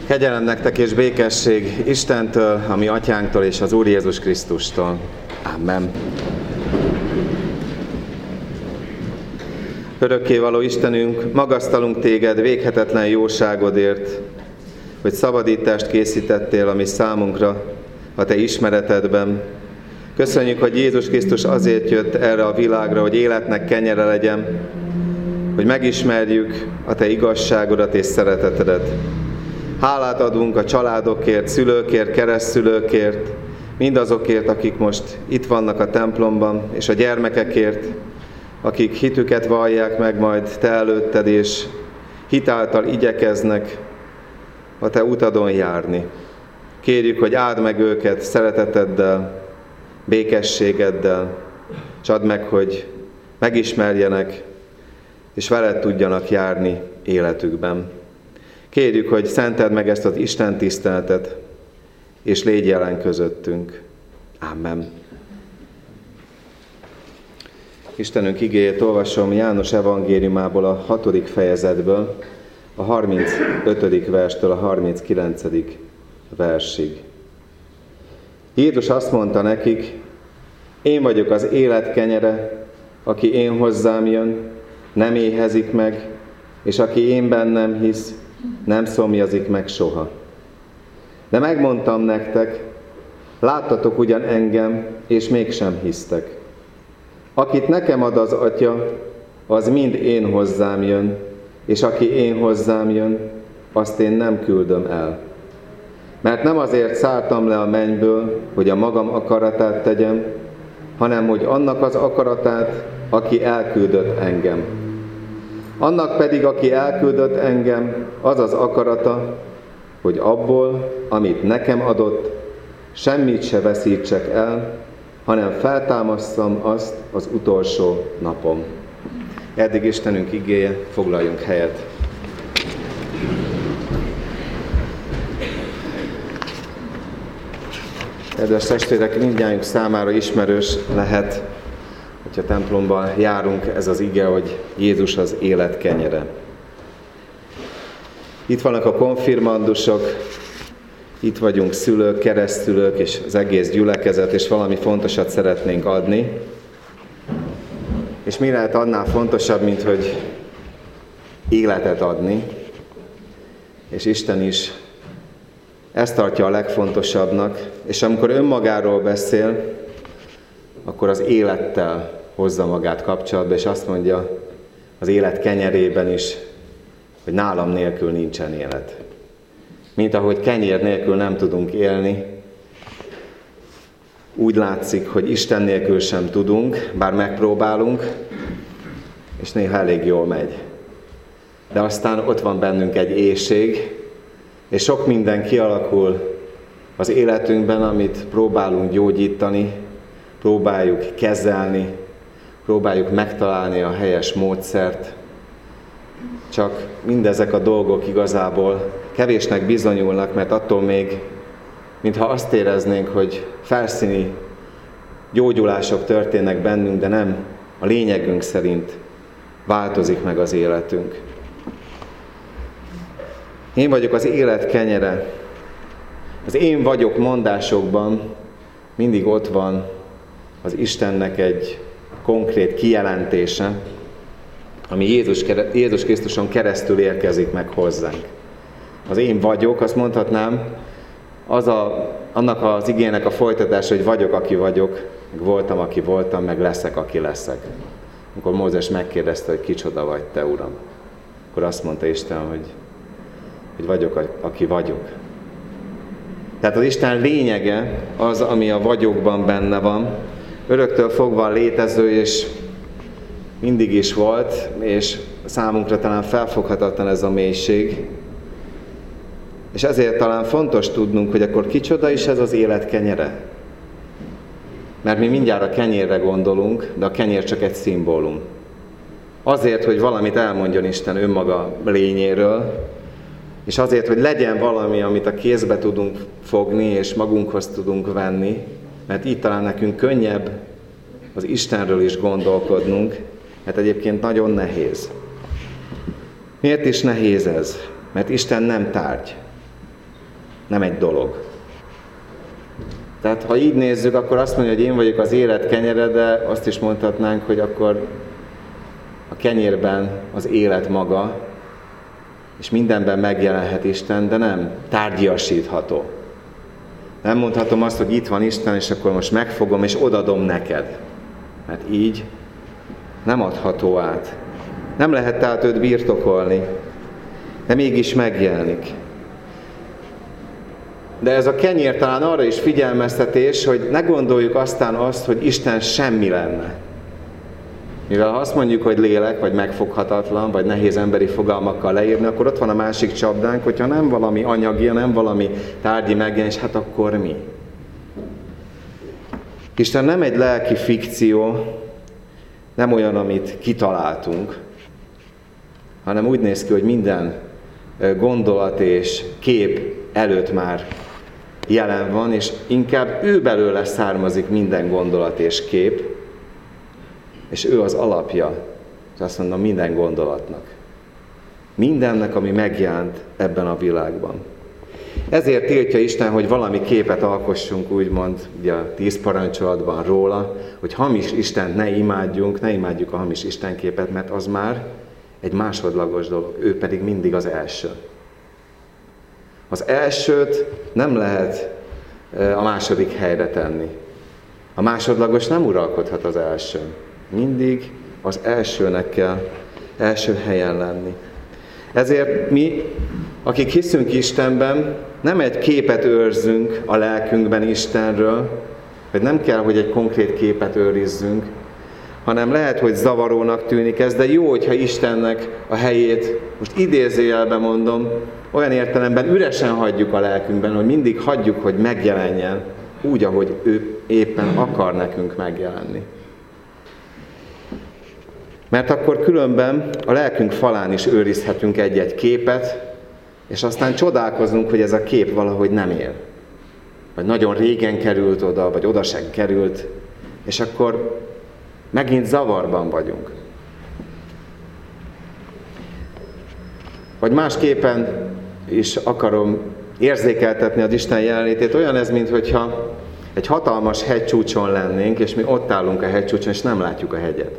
Kegyelem nektek és békesség Istentől, a mi atyánktól és az Úr Jézus Krisztustól. Amen. Örökkévaló Istenünk, magasztalunk téged véghetetlen jóságodért, hogy szabadítást készítettél a mi számunkra a te ismeretedben. Köszönjük, hogy Jézus Krisztus azért jött erre a világra, hogy életnek kenyere legyen, hogy megismerjük a te igazságodat és szeretetedet. Hálát adunk a családokért, szülőkért, keresztszülőkért, mindazokért, akik most itt vannak a templomban, és a gyermekekért, akik hitüket vallják meg majd te előtted, és hitáltal igyekeznek a te utadon járni. Kérjük, hogy áld meg őket szereteteddel, békességeddel, és add meg, hogy megismerjenek, és veled tudjanak járni életükben. Kérjük, hogy szenteld meg ezt az Isten tiszteletet, és légy jelen közöttünk. Amen. Istenünk igéjét olvasom János evangéliumából a 6. fejezetből, a 35. verstől a 39. versig. Jézus azt mondta nekik: én vagyok az élet kenyere, aki én hozzám jön, nem éhezik meg, és aki én bennem hisz, nem szomjazik meg soha. De megmondtam nektek, láttatok ugyan engem, és mégsem hisztek. Akit nekem ad az Atya, az mind én hozzám jön, és aki én hozzám jön, azt én nem küldöm el. Mert nem azért szálltam le a mennyből, hogy a magam akaratát tegyem, hanem hogy annak az akaratát, aki elküldött engem. Annak pedig, aki elküldött engem, az az akarata, hogy abból, amit nekem adott, semmit se veszítsek el, hanem feltámasztam azt az utolsó napon. Eddig Istenünk igéje, foglaljunk helyet. Kedves testvérek, mindnyájunk számára ismerős lehet, hogyha templomban járunk, ez az ige, hogy Jézus az élet kenyere. Itt vannak a konfirmandusok, itt vagyunk szülők, keresztszülők és az egész gyülekezet, és valami fontosat szeretnénk adni. És mi lehet annál fontosabb, mint hogy életet adni, és Isten is ezt tartja a legfontosabbnak, és amikor önmagáról beszél, akkor az élettel hozza magát kapcsolatba, és azt mondja az élet kenyerében is, hogy nálam nélkül nincsen élet. Mint ahogy kenyér nélkül nem tudunk élni, úgy látszik, hogy Isten nélkül sem tudunk, bár megpróbálunk, és néha elég jól megy. De aztán ott van bennünk egy éhség, és sok minden kialakul az életünkben, amit próbálunk gyógyítani, próbáljuk kezelni, próbáljuk megtalálni a helyes módszert, csak mindezek a dolgok igazából kevésnek bizonyulnak, mert attól még, mintha azt éreznénk, hogy felszíni gyógyulások történnek bennünk, de nem a lényegünk szerint változik meg az életünk. Én vagyok az élet kenyere. Az én vagyok mondásokban mindig ott van az Istennek egy konkrét kijelentése, ami Jézus Krisztuson keresztül érkezik meg hozzánk. Az én vagyok, azt mondhatnám, annak az igének a folytatása, hogy vagyok, aki vagyok, meg voltam, aki voltam, meg leszek, aki leszek. Amikor Mózes megkérdezte, hogy kicsoda vagy te, Uram, akkor azt mondta Isten, hogy vagyok, aki vagyok. Tehát az Isten lényege az, ami a vagyokban benne van, öröktől fogva létező, és mindig is volt, és számunkra talán felfoghatatlan ez a mélység. És ezért talán fontos tudnunk, hogy akkor kicsoda is ez az élet kenyere. Mert mi mindjárt a kenyérre gondolunk, de a kenyér csak egy szimbólum. Azért, hogy valamit elmondjon Isten önmaga lényéről, és azért, hogy legyen valami, amit a kézbe tudunk fogni, és magunkhoz tudunk venni, mert így talán nekünk könnyebb az Istenről is gondolkodnunk, mert egyébként nagyon nehéz. Miért is nehéz ez? Mert Isten nem tárgy. nem egy dolog. Tehát ha így nézzük, akkor azt mondja, hogy én vagyok az élet kenyere, de azt is mondhatnánk, hogy akkor a kenyérben az élet maga, és mindenben megjelenhet Isten, de nem tárgyasítható. Nem mondhatom azt, hogy itt van Isten, és akkor most megfogom, és odadom neked. Mert így nem adható át. Nem lehet tehát őt birtokolni, de mégis megjelenik. De ez a kenyér talán arra is figyelmeztetés, hogy ne gondoljuk aztán azt, hogy Isten semmi lenne. Mivel ha azt mondjuk, hogy lélek, vagy megfoghatatlan, vagy nehéz emberi fogalmakkal leírni, akkor ott van a másik csapdánk, hogyha nem valami anyagi, nem valami tárgyi megjelenés, hát akkor mi? Isten nem egy lelki fikció, nem olyan, amit kitaláltunk, hanem úgy néz ki, hogy minden gondolat és kép előtt már jelen van, és inkább ő belőle származik minden gondolat és kép, és ő az alapja, és azt mondom, minden gondolatnak. Mindennek, ami megjelent ebben a világban. Ezért tiltja Isten, hogy valami képet alkossunk, úgymond, ugye a 10 parancsolatban róla, hogy hamis Istent ne imádjuk a hamis Istenképet, mert az már egy másodlagos dolog, ő pedig mindig az első. Az elsőt nem lehet a második helyre tenni. A másodlagos nem uralkodhat az elsőn. Mindig az elsőnek kell első helyen lenni. Ezért mi, akik hiszünk Istenben, nem egy képet őrzünk a lelkünkben Istenről, vagy nem kell, hogy egy konkrét képet őrizzünk, hanem lehet, hogy zavarónak tűnik ez, de jó, hogyha Istennek a helyét, most idézőjelben mondom, olyan értelemben üresen hagyjuk a lelkünkben, hogy mindig hagyjuk, hogy megjelenjen úgy, ahogy ő éppen akar nekünk megjelenni. Mert akkor különben a lelkünk falán is őrizhetünk egy-egy képet, és aztán csodálkozunk, hogy ez a kép valahogy nem él. Vagy nagyon régen került oda, vagy oda sem került, és akkor megint zavarban vagyunk. Vagy másképpen is akarom érzékeltetni az Isten jelenlétét. Olyan ez, mintha egy hatalmas hegycsúcson lennénk, és mi ott állunk a hegycsúcson, és nem látjuk a hegyet.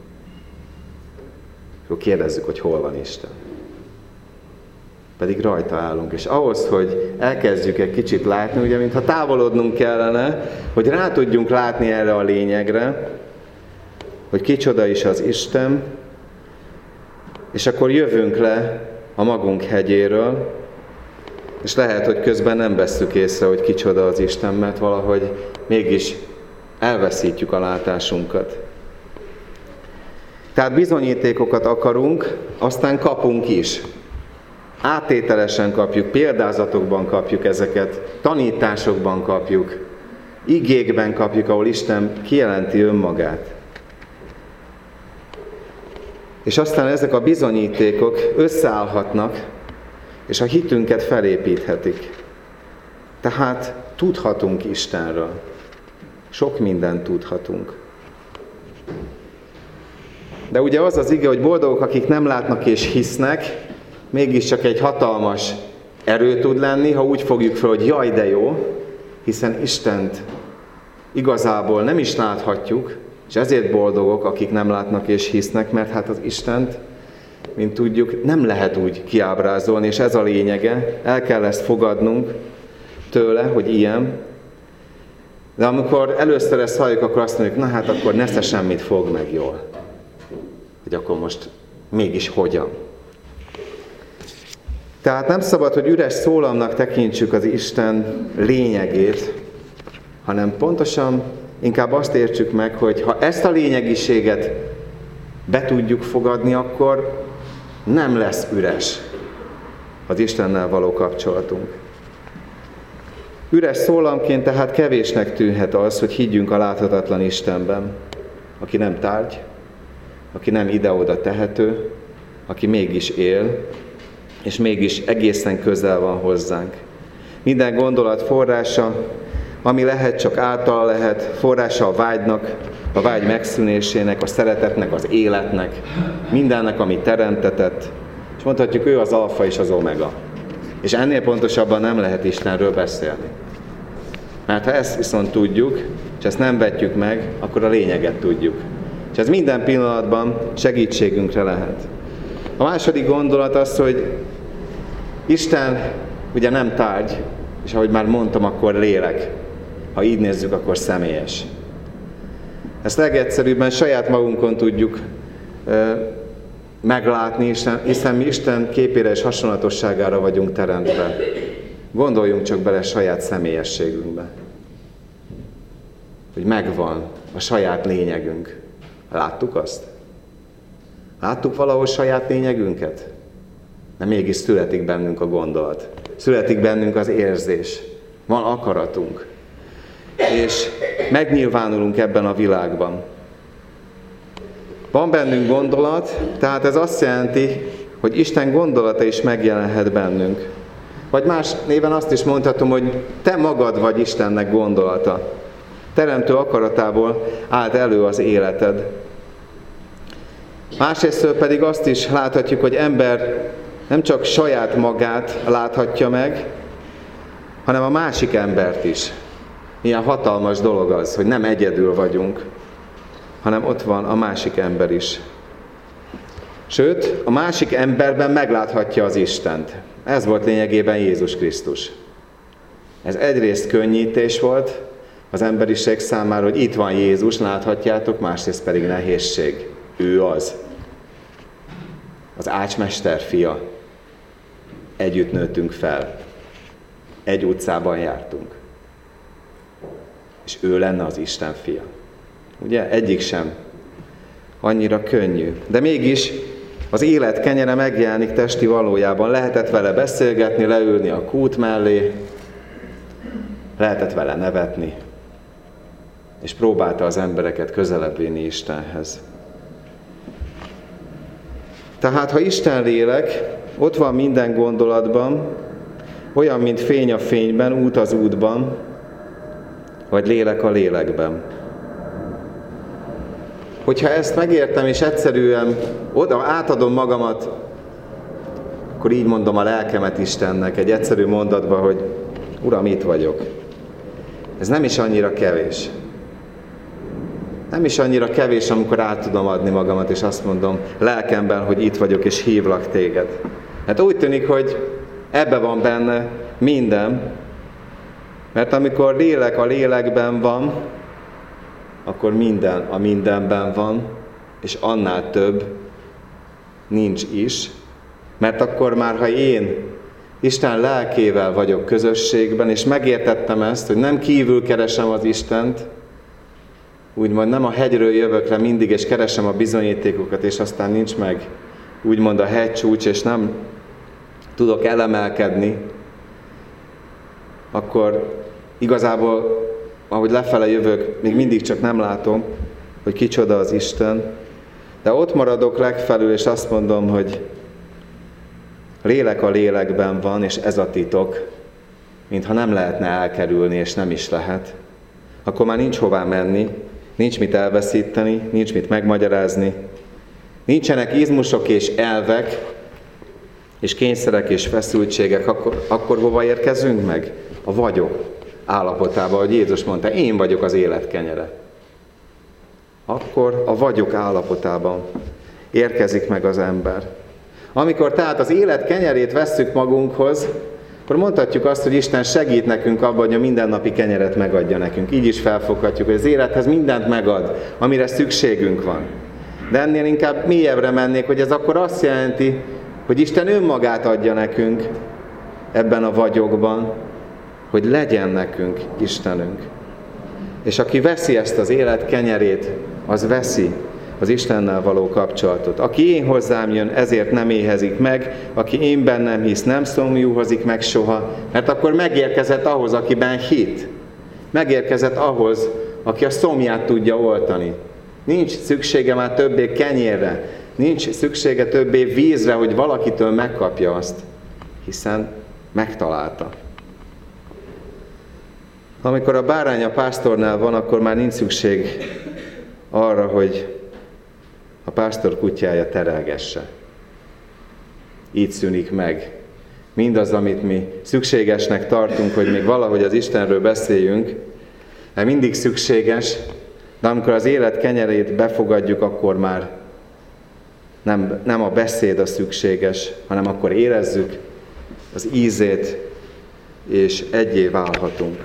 Akkor kérdezzük, hogy hol van Isten. Pedig rajta állunk. És ahhoz, hogy elkezdjük egy kicsit látni, ugye, mintha távolodnunk kellene, hogy rá tudjunk látni erre a lényegre, hogy kicsoda is az Isten, és akkor jövünk le a magunk hegyéről, és lehet, hogy közben nem vesszük észre, hogy kicsoda az Isten, mert valahogy mégis elveszítjük a látásunkat. Tehát bizonyítékokat akarunk, aztán kapunk is. Áttételesen kapjuk, példázatokban kapjuk ezeket, tanításokban kapjuk, igékben kapjuk, ahol Isten kijelenti önmagát. És aztán ezek a bizonyítékok összeállhatnak, és a hitünket felépíthetik. Tehát tudhatunk Istenről. Sok mindent tudhatunk. De ugye az az ige, hogy boldogok, akik nem látnak és hisznek, mégiscsak egy hatalmas erő tud lenni, ha úgy fogjuk fel, hogy jaj, de jó, hiszen Istent igazából nem is láthatjuk, és ezért boldogok, akik nem látnak és hisznek, mert hát az Istent, mint tudjuk, nem lehet úgy kiábrázolni, és ez a lényege, el kell ezt fogadnunk tőle, hogy ilyen. De amikor először ezt halljuk, akkor azt mondjuk, na hát akkor nesze semmit fog meg jól. Hogy akkor most mégis hogyan. Tehát nem szabad, hogy üres szólamnak tekintsük az Isten lényegét, hanem pontosan inkább azt értsük meg, hogy ha ezt a lényegiséget be tudjuk fogadni, akkor nem lesz üres az Istennel való kapcsolatunk. Üres szólamként tehát kevésnek tűnhet az, hogy higgyünk a láthatatlan Istenben, aki nem tárgy, aki nem ide-oda tehető, aki mégis él, és mégis egészen közel van hozzánk. Minden gondolat forrása, ami lehet, csak általa lehet, forrása a vágynak, a vágy megszűnésének, a szeretetnek, az életnek, mindennek, ami teremtetett, és mondhatjuk, ő az alfa és az omega. És ennél pontosabban nem lehet Istenről beszélni. Mert ha ezt viszont tudjuk, és ezt nem vetjük meg, akkor a lényeget tudjuk. És ez minden pillanatban segítségünkre lehet. A második gondolat az, hogy Isten ugye nem tárgy, és ahogy már mondtam, akkor lélek. Ha így nézzük, akkor személyes. Ezt legegyszerűbben saját magunkon tudjuk meglátni, hiszen mi Isten képére és hasonlatosságára vagyunk teremtve. Gondoljunk csak bele saját személyességünkbe. Hogy megvan a saját lényegünk. Láttuk azt? Láttuk valahol saját lényegünket? De mégis születik bennünk a gondolat. Születik bennünk az érzés. Van akaratunk. És megnyilvánulunk ebben a világban. Van bennünk gondolat, tehát ez azt jelenti, hogy Isten gondolata is megjelenhet bennünk. Vagy más néven azt is mondhatom, hogy te magad vagy Istennek gondolata. Teremtő akaratából állt elő az életed. Másrésztől pedig azt is láthatjuk, hogy ember nem csak saját magát láthatja meg, hanem a másik embert is. Milyen hatalmas dolog az, hogy nem egyedül vagyunk, hanem ott van a másik ember is. Sőt, a másik emberben megláthatja az Istent. Ez volt lényegében Jézus Krisztus. Ez egyrészt könnyítés volt az emberiség számára, hogy itt van Jézus, láthatjátok, másrészt pedig nehézség. Ő az. Az ácsmester fia. Együtt nőttünk fel. Egy utcában jártunk. És ő lenne az Isten fia. Ugye? Egyik sem annyira könnyű. De mégis az élet kenyere megjelenik testi valójában. Lehetett vele beszélgetni, leülni a kút mellé, lehetett vele nevetni, és próbálta az embereket közelebb vinni Istenhez. Tehát, ha Isten lélek ott van minden gondolatban, olyan, mint fény a fényben, út az útban, vagy lélek a lélekben. Hogyha ezt megértem, és egyszerűen átadom magamat, akkor így mondom a lelkemet Istennek egy egyszerű mondatban, hogy Uram, itt vagyok. Ez nem is annyira kevés. Nem is annyira kevés, amikor át tudom adni magamat, és azt mondom lelkemben, hogy itt vagyok, és hívlak téged. Hát úgy tűnik, hogy ebbe van benne minden, mert amikor lélek a lélekben van, akkor minden a mindenben van, és annál több nincs is, mert akkor már, ha én Isten lelkével vagyok közösségben, és megértettem ezt, hogy nem kívül keresem az Istent, úgymond nem a hegyről jövök le mindig, és keresem a bizonyítékokat, és aztán nincs meg úgymond a hegycsúcs, és nem tudok elemelkedni, akkor igazából, ahogy lefele jövök, még mindig csak nem látom, hogy kicsoda az Isten, de ott maradok legfelül, és azt mondom, hogy lélek a lélekben van, és ez a titok, mintha nem lehetne elkerülni, és nem is lehet. Akkor már nincs hová menni, nincs mit elveszíteni, nincs mit megmagyarázni, nincsenek izmusok és elvek, és kényszerek és feszültségek, akkor hova érkezünk meg? A vagyok állapotába, hogy Jézus mondta, én vagyok az élet kenyere. Akkor a vagyok állapotában érkezik meg az ember. Amikor tehát az élet kenyerét vesszük magunkhoz, akkor mondhatjuk azt, hogy Isten segít nekünk abban, hogy a mindennapi kenyeret megadja nekünk. Így is felfoghatjuk, hogy az élethez mindent megad, amire szükségünk van. De ennél inkább mélyebbre mennék, hogy ez akkor azt jelenti, hogy Isten önmagát adja nekünk ebben a vagyokban, hogy legyen nekünk Istenünk. És aki veszi ezt az élet kenyerét, az veszi az Istennel való kapcsolatot. Aki én hozzám jön, ezért nem éhezik meg, aki én bennem hisz, nem szomjúhozik meg soha, mert akkor megérkezett ahhoz, akiben hit. Megérkezett ahhoz, aki a szomját tudja oltani. Nincs szüksége már többé kenyérre, nincs szüksége többé vízre, hogy valakitől megkapja azt, hiszen megtalálta. Amikor a bárány a pásztornál van, akkor már nincs szükség arra, hogy a pásztor kutyája terelgesse. Így szűnik meg mindaz, amit mi szükségesnek tartunk, hogy még valahogy az Istenről beszéljünk, mert mindig szükséges, de amikor az élet kenyerét befogadjuk, akkor már nem a beszéd a szükséges, hanem akkor érezzük az ízét, és egyé válhatunk.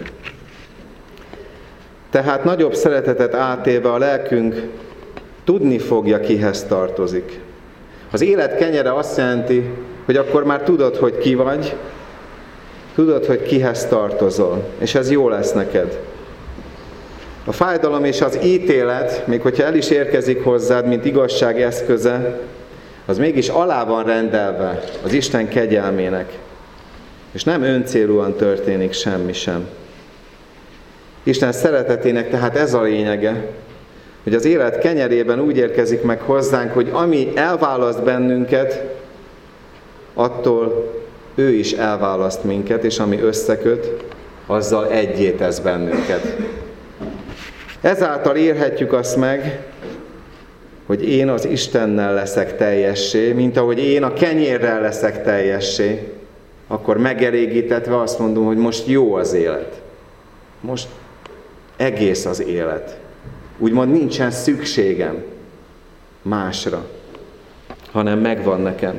Tehát nagyobb szeretetet átélve a lelkünk tudni fogja, kihez tartozik. Az élet kenyere azt jelenti, hogy akkor már tudod, hogy ki vagy, tudod, hogy kihez tartozol, és ez jó lesz neked. A fájdalom és az ítélet, még hogyha el is érkezik hozzád, mint igazság eszköze, az mégis alá van rendelve az Isten kegyelmének, és nem öncélúan történik semmi sem. Isten szeretetének tehát ez a lényege, hogy az élet kenyerében úgy érkezik meg hozzánk, hogy ami elválaszt bennünket, attól ő is elválaszt minket, és ami összeköt, azzal egyé tesz bennünket. Ezáltal érhetjük azt meg, hogy én az Istennel leszek teljessé, mint ahogy én a kenyérrel leszek teljessé, akkor megelégítetve azt mondom, hogy most jó az élet. Most egész az élet. Úgymond nincsen szükségem másra, hanem megvan nekem.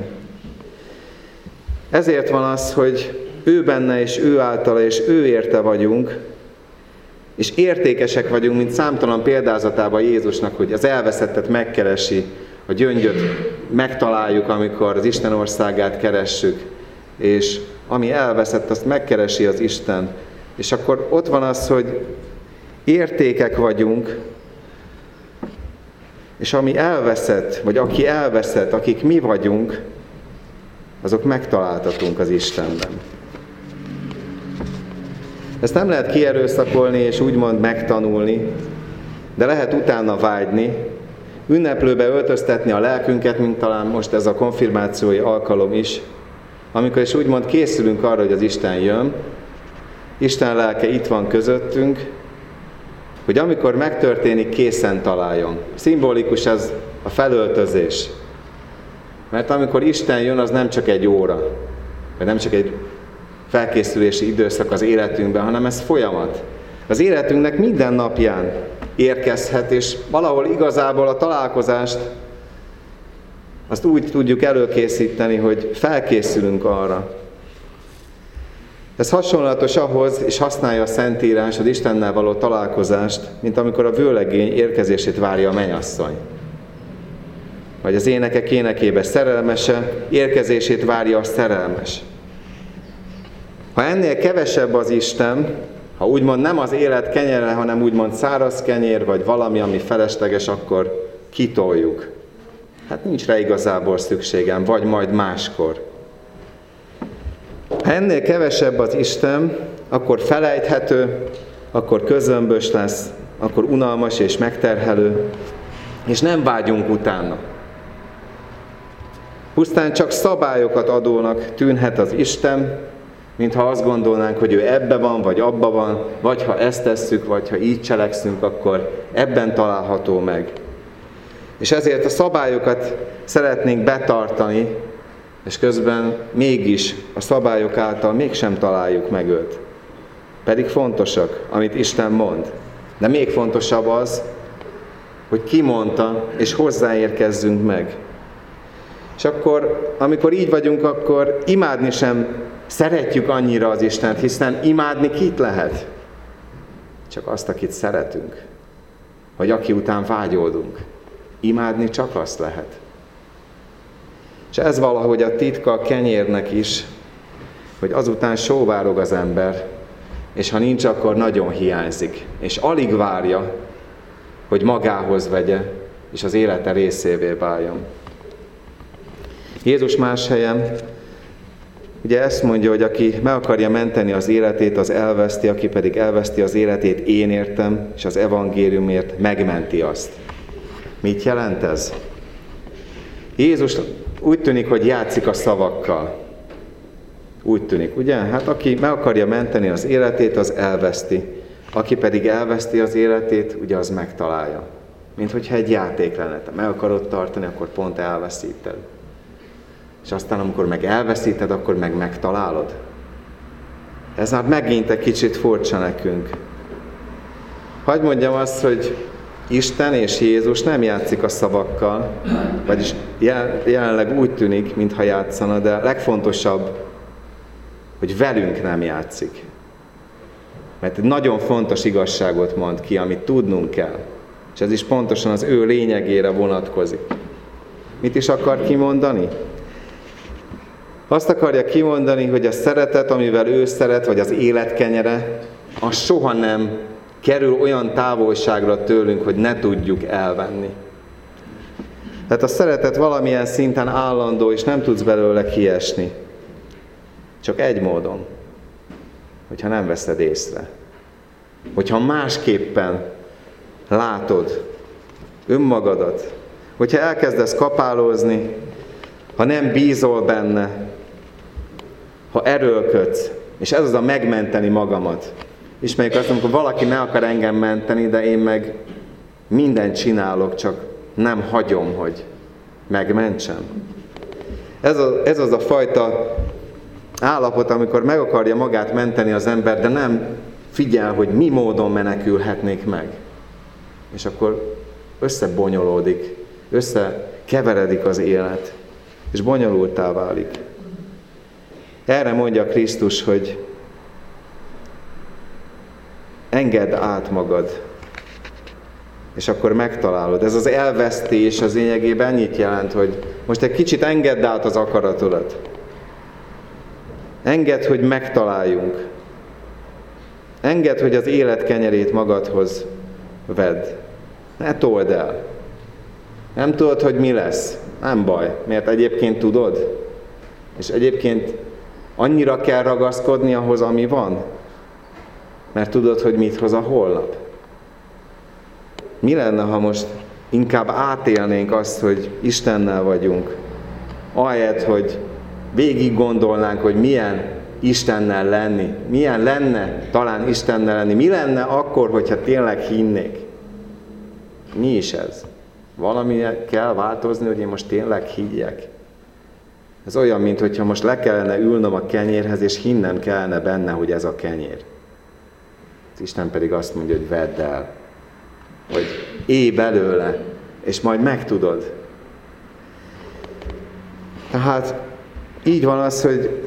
Ezért van az, hogy ő benne és ő általa és ő érte vagyunk, és értékesek vagyunk, mint számtalan példázatában Jézusnak, hogy az elveszettet megkeresi, a gyöngyöt megtaláljuk, amikor az Isten országát keressük, és ami elveszett, azt megkeresi az Isten. És akkor ott van az, hogy értékek vagyunk, és ami elveszett, vagy aki elveszett, akik mi vagyunk, azok megtaláltatunk az Istenben. Ezt nem lehet kierőszakolni és úgymond megtanulni, de lehet utána vágyni, ünneplőbe öltöztetni a lelkünket, mint talán most ez a konfirmációi alkalom is, amikor is úgymond készülünk arra, hogy az Isten jön, Isten lelke itt van közöttünk, hogy amikor megtörténik, készen találjon. Szimbolikus ez a felöltözés. Mert amikor Isten jön, az nem csak egy óra, vagy nem csak egy felkészülési időszak az életünkben, hanem ez folyamat. Az életünknek minden napján érkezhet, és valahol igazából a találkozást azt úgy tudjuk előkészíteni, hogy felkészülünk arra. Ez hasonlatos ahhoz, és használja a Szentírás az Istennel való találkozást, mint amikor a vőlegény érkezését várja a mennyasszony. Vagy az énekek énekébe szerelmese, érkezését várja a szerelmes. Ha ennél kevesebb az Isten, ha úgymond nem az élet kenyere, hanem úgymond száraz kenyér, vagy valami, ami felesleges, akkor kitoljuk. Hát nincs rá igazából szükségem, vagy majd máskor. Ha ennél kevesebb az Isten, akkor felejthető, akkor közömbös lesz, akkor unalmas és megterhelő, és nem vágyunk utána. Pusztán csak szabályokat adónak tűnhet az Isten, mintha azt gondolnánk, hogy ő ebbe van, vagy abba van, vagy ha ezt tesszük, vagy ha így cselekszünk, akkor ebben található meg. És ezért a szabályokat szeretnénk betartani, és közben mégis a szabályok által mégsem találjuk meg őt. Pedig fontosak, amit Isten mond. De még fontosabb az, hogy ki mondta, és hozzáérkezzünk meg. És akkor, amikor így vagyunk, akkor imádni sem szeretjük annyira az Istent, hiszen imádni kit lehet? Csak azt, akit szeretünk. Vagy aki után vágyódunk. Imádni csak azt lehet. És ez valahogy a titka a kenyérnek is, hogy azután sóvárog az ember, és ha nincs, akkor nagyon hiányzik. És alig várja, hogy magához vegye, és az élete részévé váljon. Jézus más helyen ugye ezt mondja, hogy aki meg akarja menteni az életét, az elveszti, aki pedig elveszti az életét én értem, és az evangéliumért megmenti azt. Mit jelent ez? Jézus úgy tűnik, hogy játszik a szavakkal. Úgy tűnik, ugye? Hát aki meg akarja menteni az életét, az elveszti. Aki pedig elveszti az életét, ugye az megtalálja. Mint hogyha egy játék lenne. Te meg akarod tartani, akkor pont elveszíted. és aztán amikor meg elveszíted, akkor meg megtalálod. Ez már megint egy kicsit furcsa nekünk. Hadd mondjam azt, hogy Isten és Jézus nem játszik a szavakkal, vagyis jelenleg úgy tűnik, mintha játszana, de legfontosabb, hogy velünk nem játszik. Mert egy nagyon fontos igazságot mond ki, amit tudnunk kell. És ez is pontosan az ő lényegére vonatkozik. Mit is akar kimondani? Azt akarja kimondani, hogy a szeretet, amivel ő szeret, vagy az élet kenyere, az soha nem kerül olyan távolságra tőlünk, hogy ne tudjuk elvenni. Tehát a szeretet valamilyen szinten állandó, és nem tudsz belőle kiesni. Csak egy módon, hogyha nem veszed észre. Hogyha másképpen látod önmagadat, hogyha elkezdesz kapálózni, ha nem bízol benne, ha erőlködsz, és ez az a megmenteni magamat. Ismerjük azt, amikor valaki meg akar engem menteni, de én meg mindent csinálok, csak nem hagyom, hogy megmentsem. Ez az a fajta állapot, amikor meg akarja magát menteni az ember, de nem figyel, hogy mi módon menekülhetnék meg. És akkor összebonyolódik, összekeveredik az élet, és bonyolultá válik. Erre mondja Krisztus, hogy engedd át magad, és akkor megtalálod. Ez az elvesztés az lényegében ennyit jelent, hogy most egy kicsit engedd át az akaratodat. Engedd, hogy megtaláljunk. Engedd, hogy az élet kenyerét magadhoz vedd. Ne told el. Nem tudod, hogy mi lesz? Nem baj, mert egyébként tudod. És egyébként annyira kell ragaszkodni ahhoz, ami van, mert tudod, hogy mit hoz a holnap. Mi lenne, ha most inkább átélnénk azt, hogy Istennel vagyunk, ahelyett, hogy végig gondolnánk, hogy milyen Istennel lenni, milyen lenne talán Istennel lenni, mi lenne akkor, hogyha tényleg hinnék. Mi is ez? Valami kell változni, hogy én most tényleg higgyek. Ez olyan, mintha most le kellene ülnöm a kenyérhez, és hinnem kellene benne, hogy ez a kenyér. Az Isten pedig azt mondja, hogy vedd el, hogy élj belőle, és majd megtudod. Tehát így van az, hogy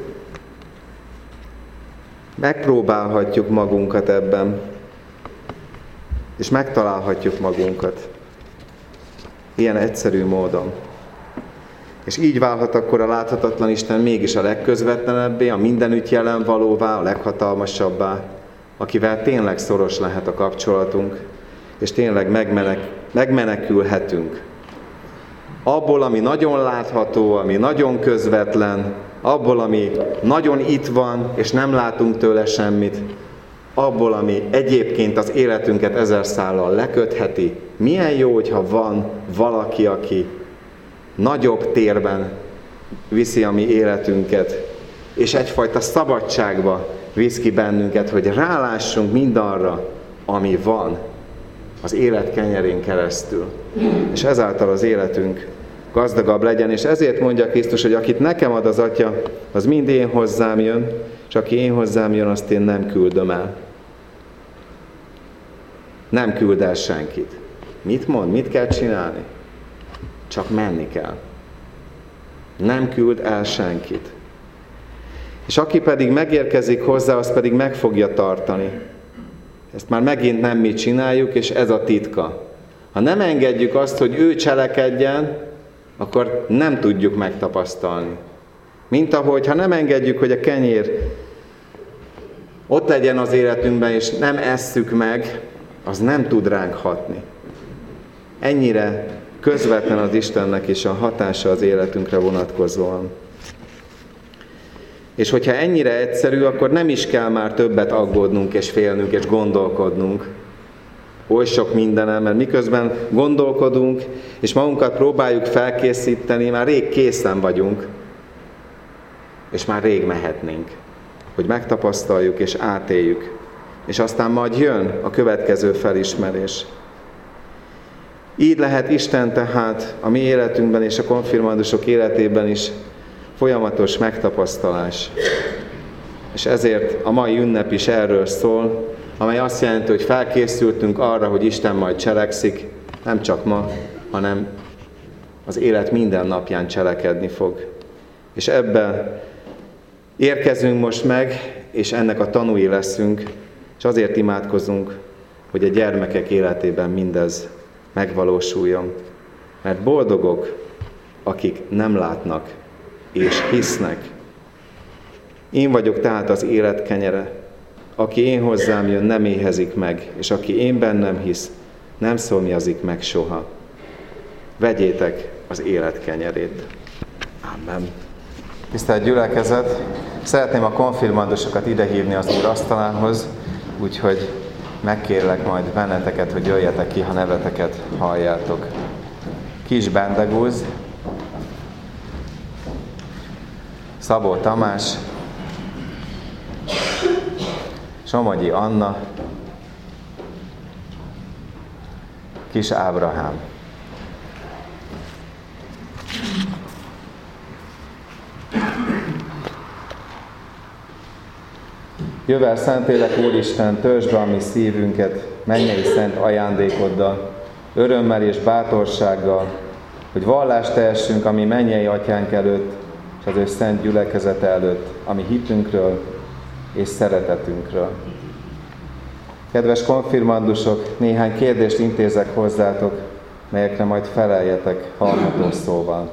megpróbálhatjuk magunkat ebben, és megtalálhatjuk magunkat. Ilyen egyszerű módon. És így válhat akkor a láthatatlan Isten mégis a legközvetlenebbé, a mindenütt jelen valóvá, a leghatalmasabbá, akivel tényleg szoros lehet a kapcsolatunk, és tényleg megmenekülhetünk. Abból, ami nagyon látható, ami nagyon közvetlen, abból, ami nagyon itt van, és nem látunk tőle semmit, abból, ami egyébként az életünket ezer szállal lekötheti. Milyen jó, hogyha van valaki, aki nagyobb térben viszi a mi életünket, és egyfajta szabadságba visz ki bennünket, hogy rálássunk mindarra, ami van az élet kenyerén keresztül. És ezáltal az életünk gazdagabb legyen, és ezért mondja Krisztus, hogy akit nekem ad az Atya, az mind én hozzám jön, és aki én hozzám jön, azt én nem küldöm el. Nem küld el senkit. Mit mond? Mit kell csinálni? Csak menni kell. Nem küld el senkit. És aki pedig megérkezik hozzá, az pedig meg fogja tartani. Ezt már megint nem mi csináljuk, és ez a titka. Ha nem engedjük azt, hogy ő cselekedjen, akkor nem tudjuk megtapasztalni. Mint ahogy, ha nem engedjük, hogy a kenyér ott legyen az életünkben, és nem esszük meg, az nem tud ránk hatni. Ennyire közvetlen az Istennek is a hatása az életünkre vonatkozóan. És hogyha ennyire egyszerű, akkor nem is kell már többet aggódnunk és félnünk és gondolkodnunk. Oly sok mindenem, mert miközben gondolkodunk, és magunkat próbáljuk felkészíteni, már rég készen vagyunk, és már rég mehetnénk, hogy megtapasztaljuk és átéljük. És aztán majd jön a következő felismerés. Így lehet Isten tehát a mi életünkben és a konfirmandusok életében is folyamatos megtapasztalás. És ezért a mai ünnep is erről szól, amely azt jelenti, hogy felkészültünk arra, hogy Isten majd cselekszik, nem csak ma, hanem az élet minden napján cselekedni fog. És ebben érkezünk most meg, és ennek a tanúi leszünk, és azért imádkozunk, hogy a gyermekek életében mindez megvalósuljon. Mert boldogok, akik nem látnak és hisznek. Én vagyok tehát az élet kenyere. Aki én hozzám jön, nem éhezik meg, és aki én bennem hisz, nem szomjazik meg soha. Vegyétek az élet kenyerét. Amen. Tisztelt gyülekezet! Szeretném a konfirmandusokat idehívni az Úr asztalához, úgyhogy megkérlek majd benneteket, hogy jöjjetek ki, ha neveteket halljátok. Kis Bendegúz, Szabó Tamás, Somogyi Anna, Kis Ábrahám. Jövel Szentlélek Úristen, töltsd be a mi szívünket mennyei szent ajándékoddal, örömmel és bátorsággal, hogy vallást tehessünk a mi mennyei atyánk előtt, és az ő szent gyülekezete előtt, ami hitünkről és szeretetünkről. Kedves konfirmandusok, néhány kérdést intézek hozzátok, melyekre majd feleljetek hallható szóval.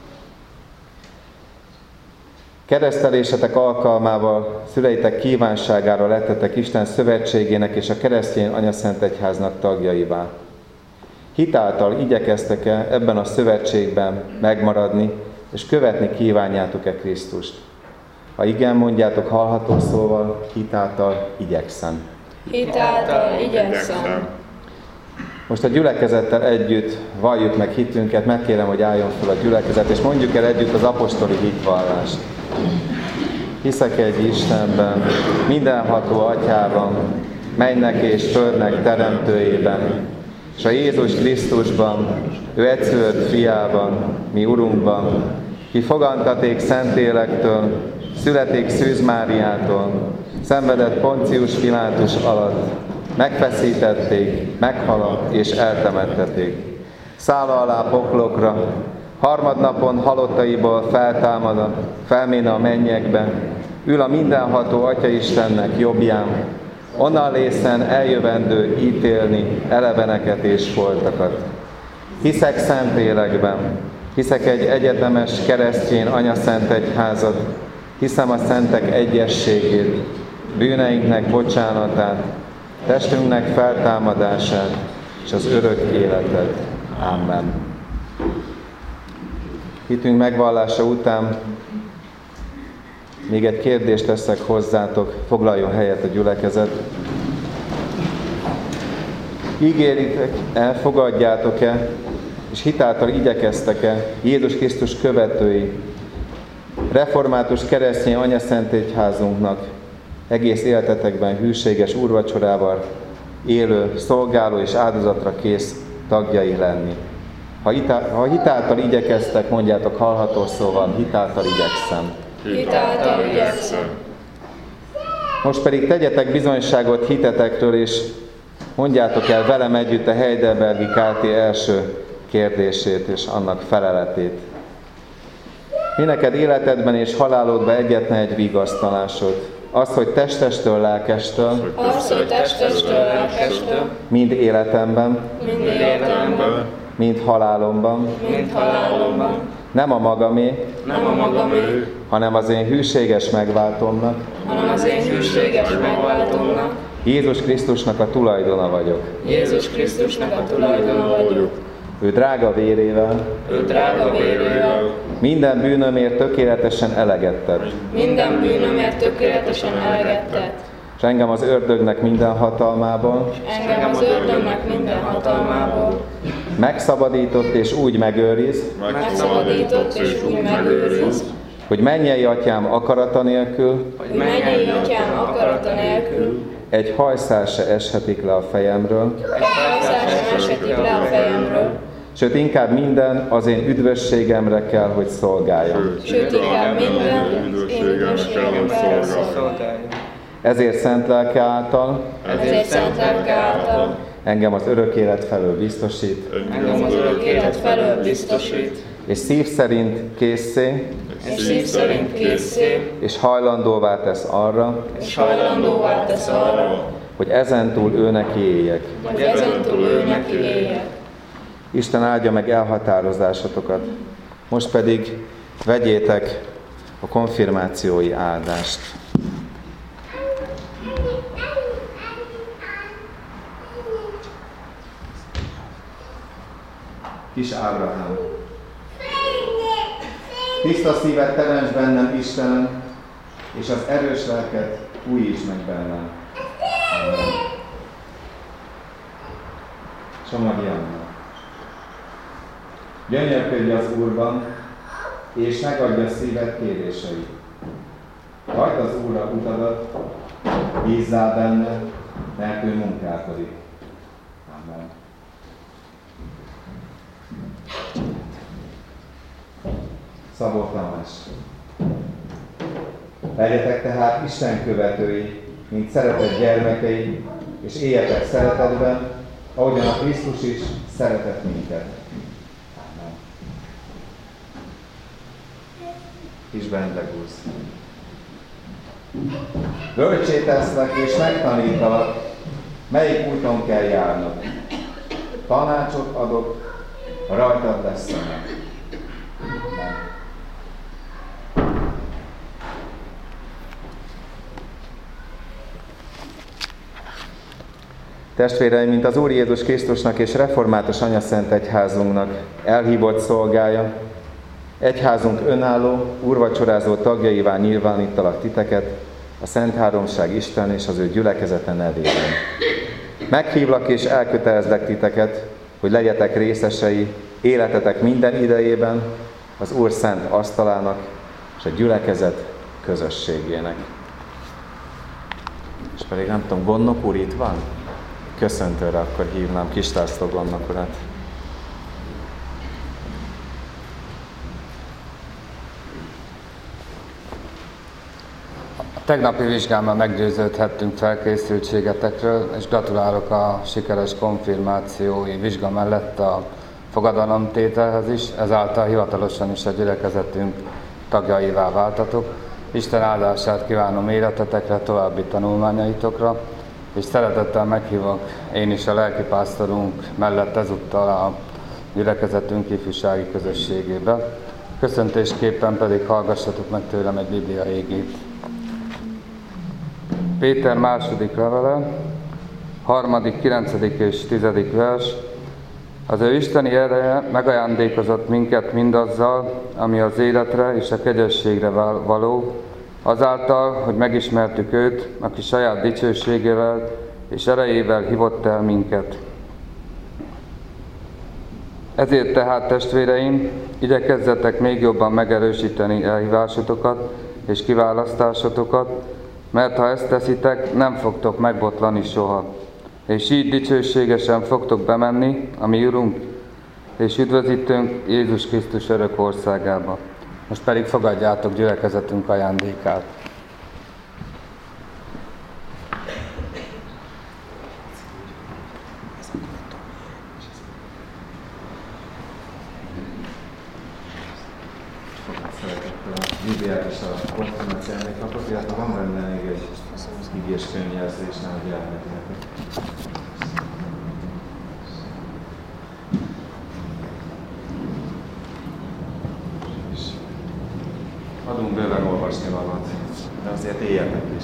Keresztelésetek alkalmával szüleitek kívánságára lettetek Isten szövetségének és a keresztény anyaszentegyháznak tagjaivá. Hitáltal igyekeztek-e ebben a szövetségben megmaradni, és követni kívánjátok-e Krisztust? Ha igen, mondjátok hallható szóval, hitáltal igyekszem. Hitáltal igyekszem. Most a gyülekezettel együtt valljuk meg hitünket, megkérem, hogy álljon fel a gyülekezet, és mondjuk el együtt az apostoli hitvallást. Hiszek egy Istenben, mindenható Atyában, mennek és földnek teremtőjében, és a Jézus Krisztusban, ő egyszülött fiában, mi Urunkban, ki fogantaték Szentlélektől, születik Szűz Máriától, szenvedett Poncius Pilátus alatt, megfeszítették, meghalott és eltemettették. Száll alá poklokra, harmadnapon halottaiból feltámad, felméne a mennyekbe, ül a mindenható Atya Istennek jobbján, onnan lészen eljövendő ítélni eleveneket és holtakat. Hiszek Szentlélekben, hiszek egy egyetemes keresztény anyaszentegyházat, hiszem a szentek egyességét, bűneinknek bocsánatát, testünknek feltámadását és az örök életet. Amen. Hitünk megvallása után még egy kérdést teszek hozzátok, foglaljon helyet a gyülekezet. Ígéritek-e, fogadjátok-e, és hitáltal igyekeztek-e Jézus Krisztus követői, református keresztény anyaszentegyházunknak egész életetekben hűséges úrvacsorával élő, szolgáló és áldozatra kész tagjai lenni? Ha hitáltal igyekeztek, mondjátok hallható szóval, hitáltal igyekszem. Hitáltal igyekszem. Most pedig tegyetek bizonyságot hitetekről, és mondjátok el velem együtt a Heidelbergi KT első kérdését és annak feleletét. Mi neked életedben és halálodban egyetlen egy vigasztalásod? Az, hogy testestől, lelkestől, mind életemben, mind halálomban, nem a magamé, hanem az én hűséges megváltomnak, Jézus Krisztusnak a tulajdona vagyok. Ő drága vérével, minden bűnömért tökéletesen eleget tett. És engem az ördögnek minden hatalmából, megszabadított és úgy megőriz, hogy mennyei atyám akarata nélkül, egy hajszál se eshetik le a fejemről, Sőt, inkább minden az én üdvösségemre kell, hogy szolgáljon. Sőt, inkább minden én üdvösségemre kell, hogy szolgáljon. Ezért szent lelke által engem az örök élet felől biztosít, és szív szerint készé, és hajlandóvá tesz arra, hogy ezentúl ő neki éljek. Isten áldja meg elhatározásotokat. Most pedig vegyétek a konfirmációi áldást. Kis Ábrahám, tiszta szívet teremts bennem, Istenem, és az erős lelket újíts meg bennem. Amen. Somogyi Anna. Gyönyörködj az Úrban, és megadja szíved kéréseit. Hagyd az Úrra utadat, bízzál benne, mert ő munkálkodik. Amen. Szabó Tamás. Legyetek tehát Isten követői, mint szeretett gyermekei, és éljetek szeretetben, ahogyan a Krisztus is szeretett minket. Amen. Kis Benedegúz. Bölcsé teszlek és megtanítalak, melyik úton kell járnod. Tanácsot adok, rajtad lesz szemem. Testvéreim, mint az Úr Jézus Krisztusnak és református anyaszent egyházunknak elhívott szolgája, egyházunk önálló, úrvacsorázó tagjaivá nyilvánítalak titeket a Szent Háromság Isten és az ő gyülekezete nevében. Meghívlak és elkötelezlek titeket, hogy legyetek részesei életetek minden idejében az Úr szent asztalának és a gyülekezet közösségének. És pedig nem tudom, Gondnok úr itt van? Köszöntőre akkor hívnám Kis László Gondnok urat. A tegnapi vizsgámmal meggyőződhettünk felkészültségetekről, és gratulálok a sikeres konfirmációi vizsga mellett a fogadalomtételhez is, ezáltal hivatalosan is a gyülekezetünk tagjaivá váltatok. Isten áldását kívánom életetekre, további tanulmányaitokra, és szeretettel meghívok én is a lelkipásztorunk mellett ezúttal a gyülekezetünk ifjúsági közösségébe. Köszöntésképpen pedig hallgassatok meg tőlem egy Biblia igét. Péter második levele, 3., 9. és 10. vers. Az ő isteni ereje megajándékozott minket mindazzal, ami az életre és a kegyességre való, azáltal, hogy megismertük őt, aki saját dicsőségével és erejével hívott el minket. Ezért tehát, testvéreim, igyekezzetek még jobban megerősíteni elhívásotokat és kiválasztásotokat, mert ha ezt teszitek, nem fogtok megbotlani soha, és így dicsőségesen fogtok bemenni a mi Urunk és üdvözítőnk Jézus Krisztus örök országába. Most pedig fogadjátok gyülekezetünk ajándékát. Szeretettel a Bibliát és a konfirmáció ajándéklapot, illetve van benne még egy igés könyvjelzés, nehogy elmegyek. Adunk bőven olvasni valamit, de azért éljetek is.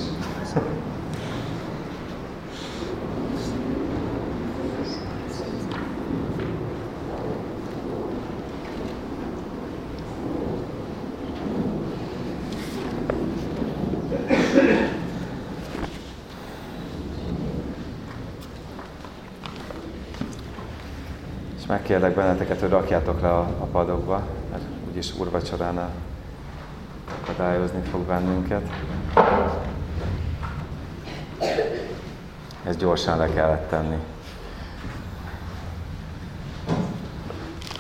És megkérlek benneteket, hogy rakjátok le a padokba, mert úgyis úrvacsoránál akadályozni fog bennünket. Ezt gyorsan le kellett tenni.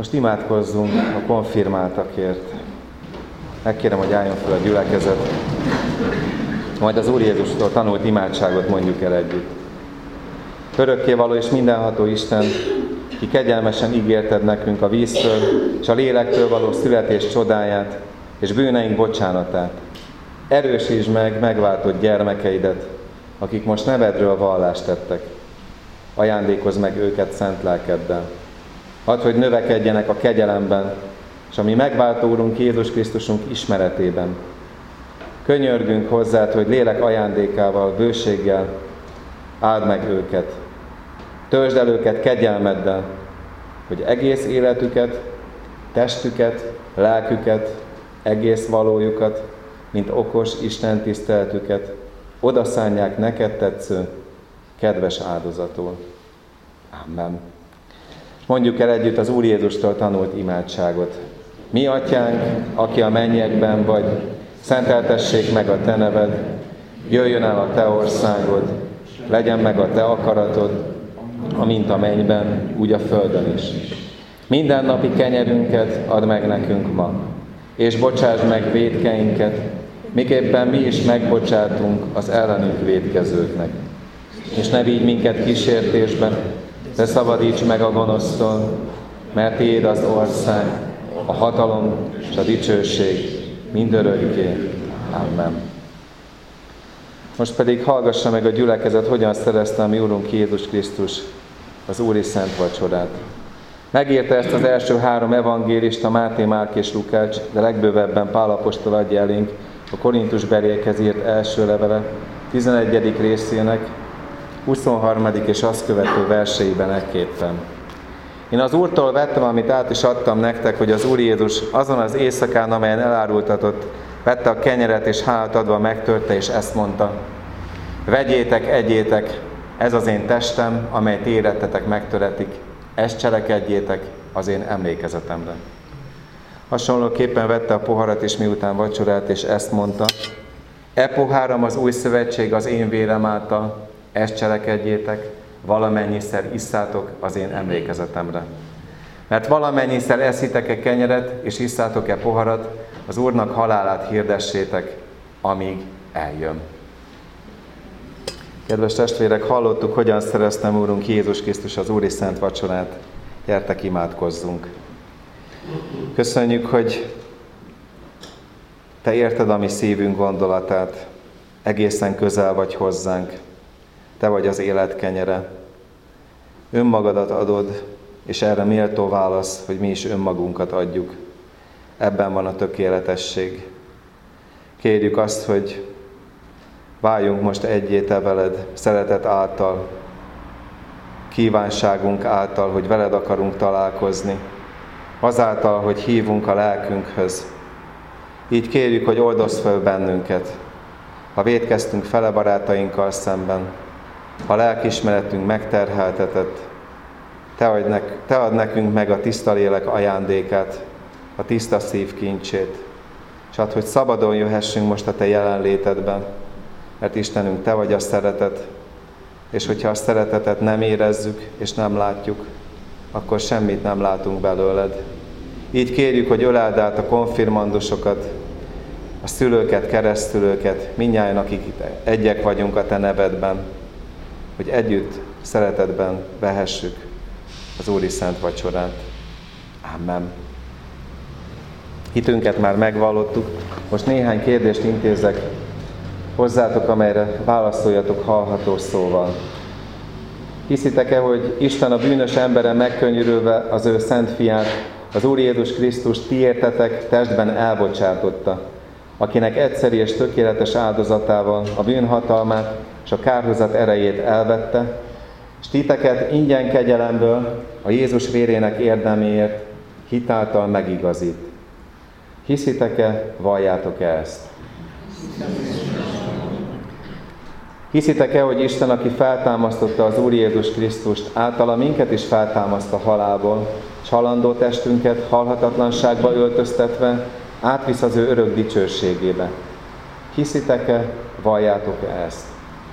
Most imádkozzunk a konfirmáltakért. Megkérem, hogy álljon fel a gyülekezet. Majd az Úr Jézustól tanult imádságot mondjuk el együtt. Örökkévaló és mindenható Isten, ki kegyelmesen ígérted nekünk a víztől és a lélektől való születés csodáját és bűneink bocsánatát. Erősítsd meg megváltott gyermekeidet, akik most nevedről vallást tettek. Ajándékozz meg őket szent lelkeddel. Add, hogy növekedjenek a kegyelemben, és a mi megváltó Úrunk Jézus Krisztusunk ismeretében. Könyörgünk hozzád, hogy lélek ajándékával, bőséggel áld meg őket. Töltsd el őket kegyelmeddel, hogy egész életüket, testüket, lelküket, egész valójukat, mint okos Isten tiszteletüket odaszánják neked tetsző, kedves áldozatul. Amen. Mondjuk el együtt az Úr Jézustól tanult imádságot. Mi atyánk, aki a mennyekben vagy, szenteltessék meg a te neved, jöjjön el a te országod, legyen meg a te akaratod, amint a mennyben, úgy a földön is. Mindennapi kenyerünket add meg nekünk ma, és bocsásd meg vétkeinket, miképpen mi is megbocsátunk az ellenünk vétkezőknek. És ne vigy minket kísértésbe, de szabadíts meg a gonosztól, mert tiéd az ország, a hatalom és a dicsőség mindörökké. Amen. Most pedig hallgassa meg a gyülekezet, hogyan szerezte a mi Úrunk Jézus Krisztus az Úri Szent Vacsorát. Megírta ezt az első 3 evangélista, Máté, Márk és Lukács, de legbővebben Pál apostol adja elénk a korintusbeliekhez írt első levele 11. részének 23. és azt követő verseiben ekképpen. Én az Úrtól vettem, amit át is adtam nektek, hogy az Úr Jézus azon az éjszakán, amelyen elárultatott, vette a kenyeret, és hálát adva megtörte, és ezt mondta: vegyétek, egyétek, ez az én testem, amely ti érettetek megtöretik, ezt cselekedjétek az én emlékezetemre. Hasonlóképpen vette a poharat is, miután vacsorált, és ezt mondta: e poháram az új szövetség az én vérem által, ezt cselekedjétek, valamennyiszer isszátok az én emlékezetemre. Mert valamennyiszer eszitek-e kenyeret, és isszátok-e poharat, az Úrnak halálát hirdessétek, amíg eljön. Kedves testvérek, hallottuk, hogyan szereztem Úrunk Jézus Krisztus az Úri Szent Vacsorát. Gyertek, imádkozzunk. Köszönjük, hogy Te érted a mi szívünk gondolatát, egészen közel vagy hozzánk. Te vagy az élet kenyere. Önmagadat adod, és erre méltó válasz, hogy mi is önmagunkat adjuk. Ebben van a tökéletesség. Kérjük azt, hogy váljunk most egyé Te veled, szeretet által, kívánságunk által, hogy veled akarunk találkozni, azáltal, hogy hívunk a lelkünkhöz. Így kérjük, hogy oldozz fel bennünket, ha vétkeztünk fele barátainkkal szemben, ha lelkiismeretünk megterheltetett, Te add nekünk meg a tiszta lélek ajándékát, a tiszta szív kincsét, és add, hogy szabadon jöhessünk most a Te jelenlétedben, mert Istenünk, Te vagy a szeretet, és hogyha a szeretetet nem érezzük és nem látjuk, akkor semmit nem látunk belőled. Így kérjük, hogy öleld át a konfirmandusokat, a szülőket, keresztülőket, mindnyájan, akik itt egyek vagyunk a Te nevedben, hogy együtt szeretetben vehessük az Úri Szent Vacsorát. Amen. Hitünket már megvallottuk, most néhány kérdést intézek hozzátok, amelyre válaszoljatok hallható szóval. Hiszitek-e, hogy Isten a bűnös emberen megkönnyörülve az ő szent fiát, az Úr Jézus Krisztust ti értetek testben elbocsátotta, akinek egyszeri és tökéletes áldozatával a bűnhatalmát és a kárhozat erejét elvette, és titeket ingyen kegyelemből a Jézus vérének érdeméért hitáltal megigazít. Hiszitek-e, valljátok-e ezt? Hiszitek-e, hogy Isten, aki feltámasztotta az Úr Jézus Krisztust, általa minket is feltámaszt a halálból, és halandó testünket halhatatlanságba öltöztetve átvisz az ő örök dicsőségébe? Hiszitek-e, valljátok-e ezt?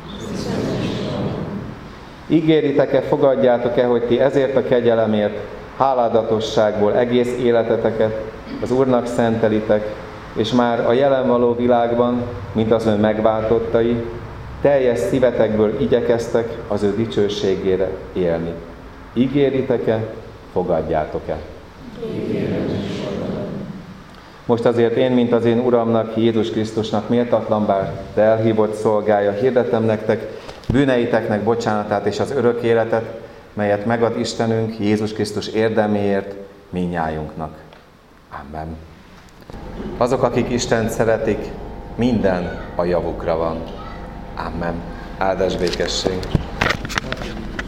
Ígéritek-e, fogadjátok-e, hogy ti ezért a kegyelemért háládatosságból egész életeteket az Úrnak szentelitek, és már a jelen való világban, mint az ön megváltottai, teljes szívetekből igyekeztek az ő dicsőségére élni. Ígéritek-e, fogadjátok-e? Most azért én, mint az én Uramnak, Jézus Krisztusnak méltatlan, bár de elhívott szolgája, hirdetem nektek bűneiteknek bocsánatát és az örök életet, melyet megad Istenünk Jézus Krisztus érdeméért mindnyájunknak. Amen. Azok, akik Istent szeretik, minden a javukra van. Amen. Áldás békesség.